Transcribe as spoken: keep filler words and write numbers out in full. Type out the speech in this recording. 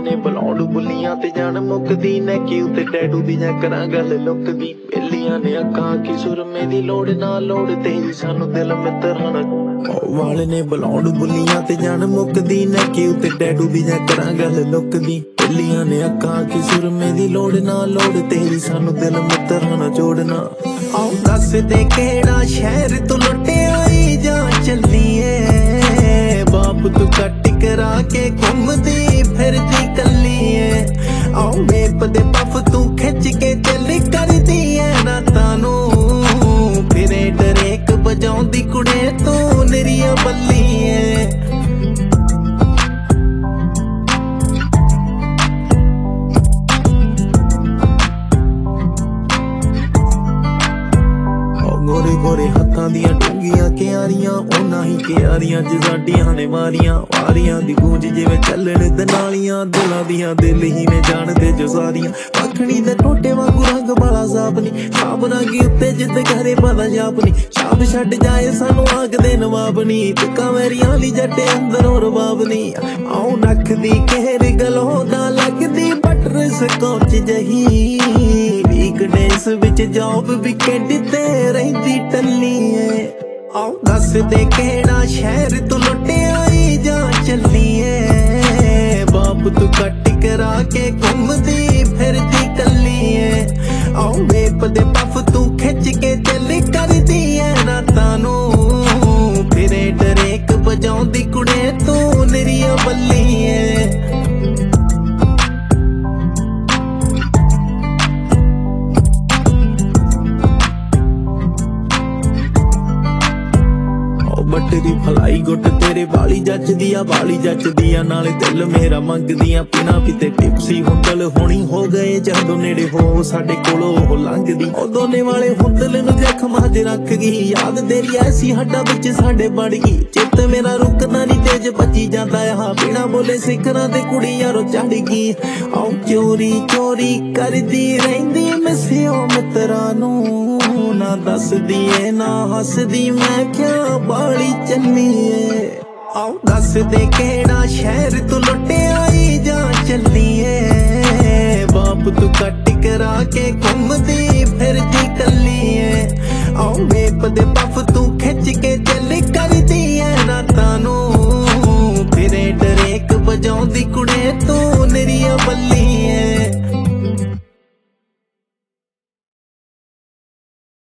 ਨੇ ਬਲੌਂਡ ਬੁੱਲੀਆਂ ਤੇ ਜਾਣ ਮੁੱਕਦੀ ਨੈਕੀ ਉੱਤੇ ਟੈਟੂ ਦੀ ਜਾਂ ਕਰਾਂ ਗੱਲ ਲੁੱਕਦੀ ਬੇਲੀਆਂ ਨੇ ਅੱਖਾਂ ਕੀ ਸੁਰਮੇ ਦੀ ਲੋੜ ਨਾ ਲੋੜ ਤੇਰੀ ਸਾਨੂੰ ਦਿਲ ਮਿੱਤਰਾਂ ਨਾਲ ਵਾਲੇ ਨੇ ਬਲੌਂਡ ਬੁੱਲੀਆਂ ਤੇ ਜਾਣ ਮੁੱਕਦੀ ਨੈਕੀ ਉੱਤੇ ਟੈਟੂ ਦੀ ਜਾਂ ਕਰਾਂ ਗੱਲ ਲੁੱਕਦੀ ਬੇਲੀਆਂ ਨੇ ਅੱਖਾਂ ਕੀ ਸੁਰਮੇ ਦੀ ਲੋੜ ਨਾ ਲੋੜ ਤੇਰੀ ਸਾਨੂੰ ਦਿਲ ਮਿੱਤਰਾਂ ਨਾਲ ਜੋੜਨਾ ਆਓ ਦੱਸ ਦੇ ਕਿਹੜਾ ਸ਼ਹਿਰ ਤੋਂ ਲੁੱਟਿਆ ਈ ਜਾਂ ਚੱਲੀਏ ਬਾਪ ਤੂੰ ਕੱਟ ਕਰਾ ਕੇ ਘੁੰਮਦੀ ਫਿਰਦੀ ਕੱਲੀ ਏ ਆਓ ਮੇਪ ਦੇ ਪਫ ਤੂੰ ਖਿੱਚ ਕੇ ਚੱਲ ਕਰਦੀ ਐ ਨਾ ਤਾਨੂੰ ਫਿਰੇ ਡਰੇਕ ਵਜਾਉਂਦੀ ਕੁੜੇ ਤੂੰ ਨਿਰੀਆ ਬੱਲੀ ਏ ਗੋਰੇ ਗੋਰੇ ਹੱਥਾਂ ਦੀਆਂ ਡੂੰਘੀਆਂ ਕਿਆਰੀਆਂ ਉਹਨਾਂ ਹੀ ਕਿਆਰੀਆਂ ਚ ਸਾਡੀਆਂ ਨੇ ਮਾਰੀਆਂ ਵਾਰੀਆਂ ਦੀ ਗੂੰਜ ਜਿਵੇਂ ਚੱਲਣ ਦਨਾਲੀਆਂ ਦਿਲਾਂ ਦੀਆਂ ਦਿਲ ਹੀ ਨੇ ਜਾਣਦੇ ਜੋ ਸਾਰੀਆਂ ਪੱਖਣੀ ਦੇ ਟੋਟੇ ਵਾਂਗੂ ਰੰਗ ਵਾਲਾ ਸਾਬਨੀ ਸਾਬ ਰੰਗੀ ਉੱਤੇ ਜਿੱਦ ਘਰੇ ਪਤਾ ਜਾਪਨੀ ਸ਼ਾਬ ਛੱਡ ਜਾਏ ਸਾਨੂੰ ਆਖਦੇ ਨਵਾਬਨੀ ਟਿੱਕਾ ਮੇਰੀਆਂ ਲਈ ਜੱਟੇ ਅੰਦਰੋਂ ਰਬਾਬਨੀ ਆਉ ਨੱਖ ਦੀ ਕਹਿਰ ਗਲੋਂ ਦਾ ਲੱਗਦੀ ਬਟਰ ਸਕੋਚ ਜਹੀ ਵੀਕਡੇਸ ਵਿੱਚ ਜੌਬ ਵੀਕੈਂਡ ਤੇ ਰਹਿੰਦੀ ਟੱਲੀ ਏ ਆਓ ਦੱਸ ਦੇ ਕਿਹੜਾ ਸ਼ਹਿਰ ਤੋਂ ਲੁੱਟਿਆ ਈ ਜਾਂ ਚੱਲੀਏ ਬਾਪ ਤੂੰ ਕੱਟ ਕਰਾ ਕੇ ਘੁੰਮਦੀ ਫਿਰਦੀ ਕੱਲੀ ਏ ਆਓ ਮੇਪ ਦੇ ਪਫ ਤੂੰ ਖਿੱਚ ਕੇ ਚੱਲ ਕਰਦੀ ਐ ਨਾ ਤਾਨੂੰ ਫਿਰੇ ਡਰੇਕ ਵਜਾਉਂਦੀ ਕੁੜੇ ਤੂੰ ਨਿਰੀਆ ਬੱਲੀ ਏ ਬੱਟਰੀ ਫਲਾਈ ਗੁੱਟ ਤੇਰੇ ਵਾਲੀ ਜੱਚਦੀ ਆ ਵਾਲੀ ਜੱਚਦੀ ਆ ਨਾਲੇ ਦਿਲ ਮੇਰਾ ਮੰਗਦੀਆਂ ਪਿਨਾ ਪਿੱਤੇ ਟਿਪਸੀ ਹੁੰਦਲ ਹੋਣੀ ਹੋ ਗਏ ਜਦੋਂ ਨੇੜੇ ਹੋ ਸਾਡੇ ਕੋਲੋਂ ਉਹ ਲੰਘਦੀ ਉਹ ਦੋਨੇ ਵਾਲੇ ਹੁੰਦਲ ਨੂੰ ਜ਼ਖਮਾਂ ਤੇ ਰੱਖ ਗਈ ਯਾਦ ਤੇਰੀ ਐਸੀ ਹੱਡਾਂ ਵਿੱਚ ਸਾਡੇ ਬੜ ਗਈ ਚਿੱਤ ਮੇਰਾ ਰੁਕਦਾ ਨਹੀਂ ਤੇਜ ਭੱਜੀ ਜਾਂਦਾ ਆ ਬਿਨਾ ਬੋਲੇ ਸਿਖਰਾਂ ਤੇ ਕੁੜੀ ਯਾਰੋ ਚੜ ਗਈ ਆਉ ਚੋਰੀ ਚੋਰੀ ਕਰਦੀ ਰਹਿੰਦੀ ਮਿਸਿਓ ਮਿੱਤਰਾਂ ਨੂੰ ਨਾ ਦੱਸਦੀ ਏ ਨਾ ਹੱਸਦੀ ਮੈਂ ਕਿਆ ਬਾਲੀ ਚੱਲੀਏ ਆਓ ਦੱਸ ਦੇ ਕਿਹੜਾ ਸ਼ਹਿਰ ਤੋਂ ਲੁੱਟਿਆ ਈ ਜਾਂ ਚੱਲੀਏ ਬਾਪ ਤੂੰ ਕੱਟ ਕਰਾ ਕੇ ਘੁੰਮਦੀ